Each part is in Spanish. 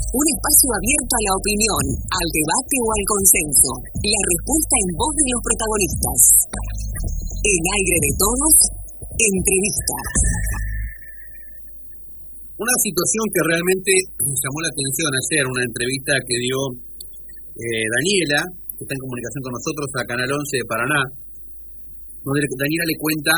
Un espacio abierto a la opinión, al debate o al consenso. La respuesta en voz de los protagonistas. En aire de todos, entrevista. Una situación que realmente llamó la atención ayer, una entrevista que dio Daniela, que está en comunicación con nosotros, a Canal 11 de Paraná, donde Daniela le cuenta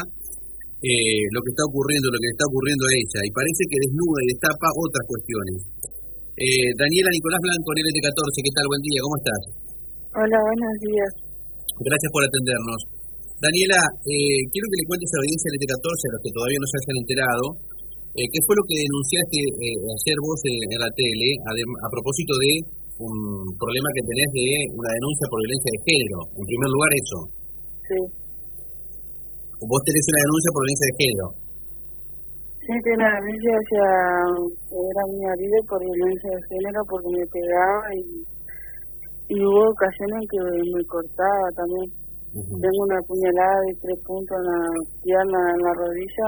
lo que está ocurriendo a ella, y parece que desnuda y destapa otras cuestiones. Daniela, Nicolás Blanco, LT14, ¿qué tal? Buen día, ¿cómo estás? Hola, buenos días. Gracias por atendernos. Daniela, quiero que le cuentes a la audiencia de LT14, a los que todavía no se hayan enterado, ¿qué fue lo que denunciaste ayer vos en la tele a propósito de un problema que tenés de una denuncia por violencia de género? En primer lugar, eso. Sí. Vos tenés una denuncia por violencia de género. Sí, tengo una denuncia hacia era mi marido por violencia de género porque me pegaba y hubo ocasiones en que me cortaba también. Uh-huh. Tengo una puñalada de 3 puntos en la pierna, en la rodilla.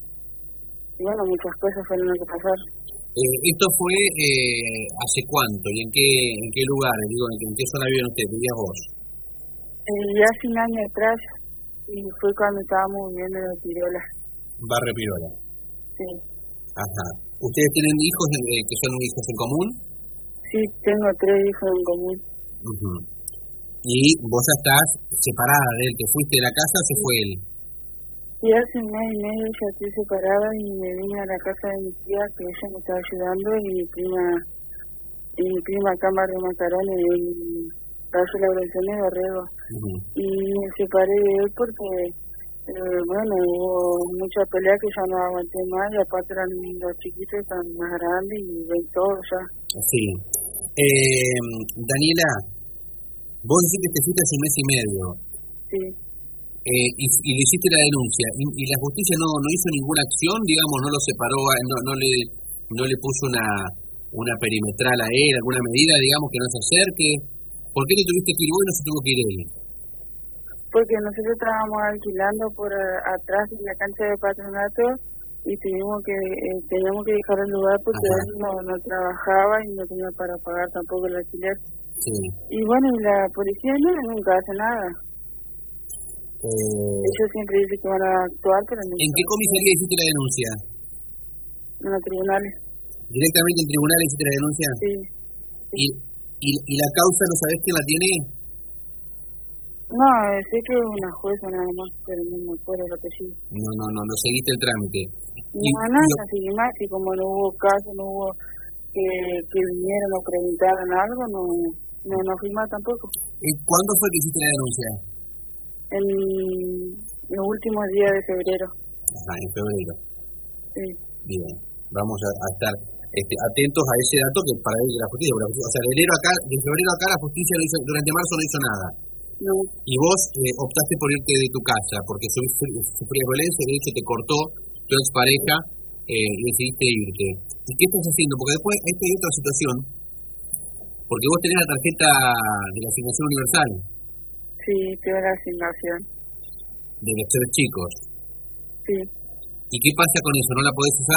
Y bueno, muchas cosas fueron lo que pasaron. ¿Esto fue hace cuánto y en qué lugar? Digo, ¿en qué zona viven ustedes? ¿Vivías vos? Ya hace un año atrás, y fue cuando estábamos viviendo en Pirola. Barrio Pirola. Sí. Ajá. ¿Ustedes tienen hijos que son hijos en común? Sí, tengo 3 hijos en común. Uh-huh. ¿Y vos ya estás separada de él? ¿Te fuiste de la casa o se fue él? Sí, hace un mes y medio ya estoy separada y me vine a la casa de mi tía, que ella me estaba ayudando, y mi prima Cámara de Macarón en Calle Laurención de Borrego. Uh-huh. Y me separé de él porque, bueno, hubo mucha pelea que ya no aguanté más, y aparte eran los chiquitos, están más grandes y ven todo ya. Sí. Daniela, vos decís que te fuiste hace un mes y medio. Sí. Y le hiciste la denuncia, y la justicia no hizo ninguna acción, digamos, no lo separó, no le puso una perimetral a él, alguna medida, digamos, que no se acerque. ¿Por qué le tuviste que ir vos y no se tuvo que ir él? Porque nosotros estábamos alquilando por atrás de la cancha de Patronato y teníamos que dejar el lugar porque él no trabajaba y no tenía para pagar tampoco el alquiler. Sí. Y bueno, y la policía nunca hace nada. Ellos siempre dicen que van a actuar, pero no. ¿En qué comisaría hiciste la denuncia? En los tribunales. ¿Directamente en tribunales hiciste la denuncia? Sí. ¿Y la causa no sabés quién la tiene? No, sé que es una jueza nada más, pero no me acuerdo lo que sí. No seguiste el trámite. No seguí más, y como no hubo caso, no hubo que vinieran o preguntaran algo, no fui más tampoco. ¿Cuándo fue que hiciste la denuncia? En los últimos días de febrero. Ajá, en febrero. Sí. Bien, vamos a estar atentos a ese dato que para la justicia. O sea, de febrero acá la justicia durante marzo no hizo nada. No. Y vos optaste por irte de tu casa porque sufrías violencia, de hecho te cortó tu expareja y decidiste irte. ¿Y qué estás haciendo? Porque después hay otra situación, porque vos tenés la tarjeta de la asignación universal. Sí, tengo la asignación. De los 3 chicos. Sí. ¿Y qué pasa con eso? ¿No la podés usar?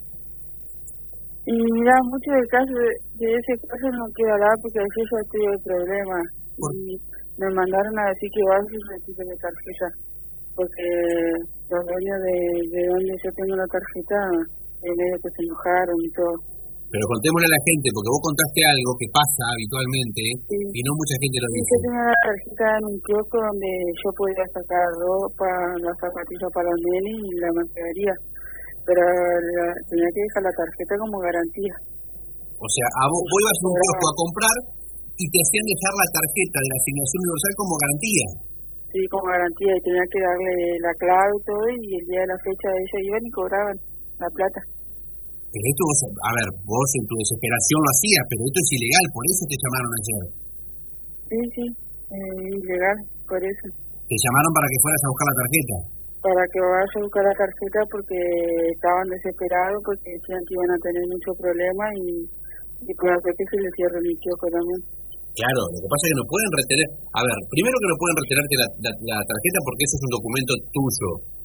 Y mira, mucho del caso de ese caso no quiero hablar porque yo ya tuve problemas. Y me mandaron a decir que vas y retiro la tarjeta. Porque los dueños de donde yo tengo la tarjeta, en medio que se enojaron y todo. Pero contémosle a la gente, porque vos contaste algo que pasa habitualmente, sí, y no mucha gente lo dice. Yo tenía la tarjeta en un kiosco donde yo podía sacar ropa, las zapatillas para los nenes y la mercadería. Pero tenía que dejar la tarjeta como garantía. O sea, vos ibas a un kiosco a comprar y te hacían dejar la tarjeta de la asignación universal como garantía. Sí, como garantía, y tenía que darle la clave y todo, y el día de la fecha ellos iban y cobraban la plata. Pero esto, vos en tu desesperación lo hacías, pero esto es ilegal, por eso te llamaron ayer. Sí, ilegal, por eso. Te llamaron para que fueras a buscar la tarjeta. Para que vayas a buscar la tarjeta porque estaban desesperados, porque decían que iban a tener muchos problemas y puede hacer que se les cierre mi kiosco también. Claro, lo que pasa es que no pueden retener. Primero que no pueden retenerte la tarjeta porque eso es un documento tuyo.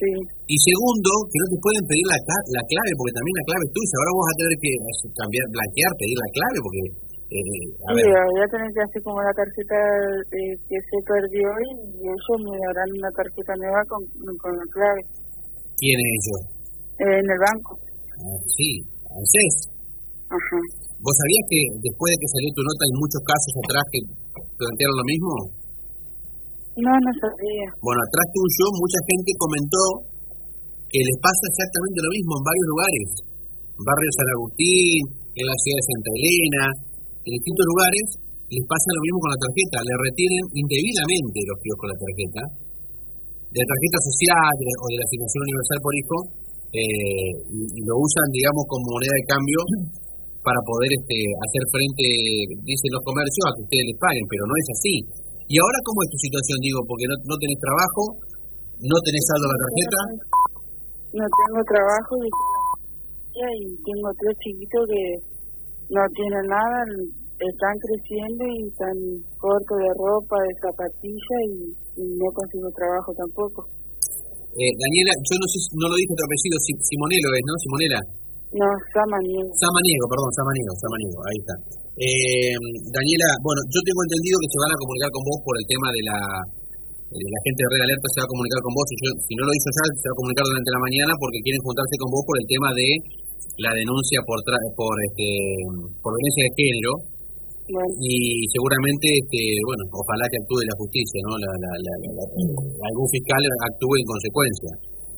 Sí. Y segundo, que no te pueden pedir la clave, porque también la clave es tuya. Ahora vos vas a tener que cambiar, blanquear, pedir la clave, porque... voy a tener que hacer como la tarjeta que se perdió y ellos me darán una tarjeta nueva con la clave. ¿Quién es ellos? En el banco. Sí, ANSES. Ajá. ¿Vos sabías que después de que salió tu nota hay muchos casos atrás que plantearon lo mismo? No sabía. Bueno, atrás tuyo mucha gente comentó que les pasa exactamente lo mismo en varios lugares. En barrio San Agustín, en la ciudad de Santa Elena, en distintos lugares les pasa lo mismo con la tarjeta. Le retienen indebidamente los kioscos la tarjeta. De la tarjeta social o de la asignación universal por hijo, y lo usan, digamos, como moneda de cambio para poder hacer frente, dicen los comercios, a que ustedes les paguen, pero no es así. ¿Y ahora cómo es tu situación? Digo, porque no tenés trabajo, no tenés saldo en la tarjeta. No tengo trabajo y tengo 3 chiquitos que no tienen nada, están creciendo y están cortos de ropa, de zapatillas y no consigo trabajo tampoco. Daniela, yo no sé, no lo dije tu apellido, Simonelo es, ¿no? Simonela. No, Samaniego. Samaniego, ahí está. Daniela, bueno, yo tengo entendido que se van a comunicar con vos por el tema de la gente de Red Alerta se va a comunicar con vos, si no lo hizo ya, se va a comunicar durante la mañana porque quieren juntarse con vos por el tema de la denuncia por violencia de género. Bueno. Y seguramente, bueno, ojalá que actúe la justicia, ¿no? Algún fiscal actúe en consecuencia.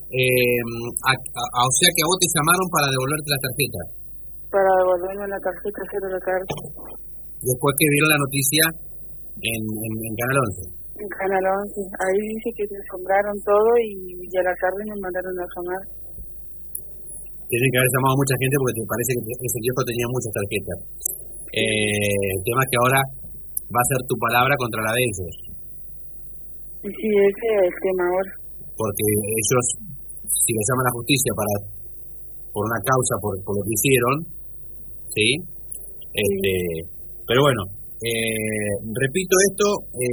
O sea que a vos te llamaron para devolverte las tarjetas. Para devolverme la tarjeta, cero la carta. Después que vieron la noticia en Canal 11. En Canal 11. Ahí dice que se asombraron todo y a la tarde me mandaron a llamar. Tienen que haber llamado a mucha gente porque te parece que ese kiosco tenía muchas tarjetas. El tema es que ahora va a ser tu palabra contra la de ellos. Sí, ese es el tema ahora. Porque ellos, si les llaman a la justicia por una causa, por lo que hicieron, ¿sí? Pero bueno, repito esto,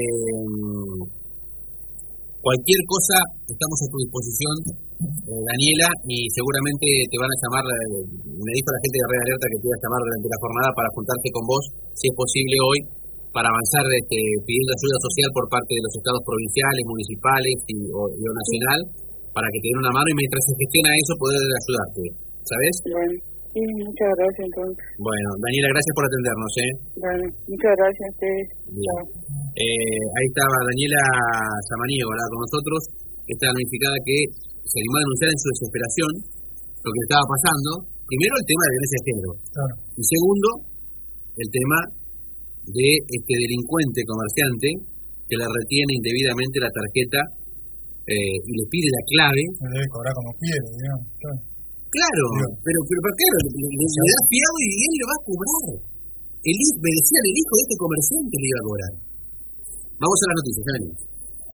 cualquier cosa estamos a tu disposición, Daniela, y seguramente te van a llamar, me dijo la gente de Red Alerta que te iba a llamar durante la jornada para juntarte con vos, si es posible hoy, para avanzar pidiendo ayuda social por parte de los estados provinciales, municipales o nacional, para que te den una mano y mientras se gestiona eso poder ayudarte, ¿sabes? Bueno, sí, muchas gracias entonces. Bueno, Daniela, gracias por atendernos, Bueno, muchas gracias a ustedes. Ahí estaba Daniela Samaniego, hablaba con nosotros, esta damnificada que se animó a denunciar en su desesperación lo que estaba pasando. Primero, el tema de violencia de género. Claro. Y segundo, el tema de este delincuente comerciante que le retiene indebidamente la tarjeta y le pide la clave. Se debe cobrar como quiere, digamos. Claro, pero claro, le da fiado y él lo va a cobrar. Me decían, el hijo de este comerciante le iba a cobrar. Vamos a las noticias, ya venimos.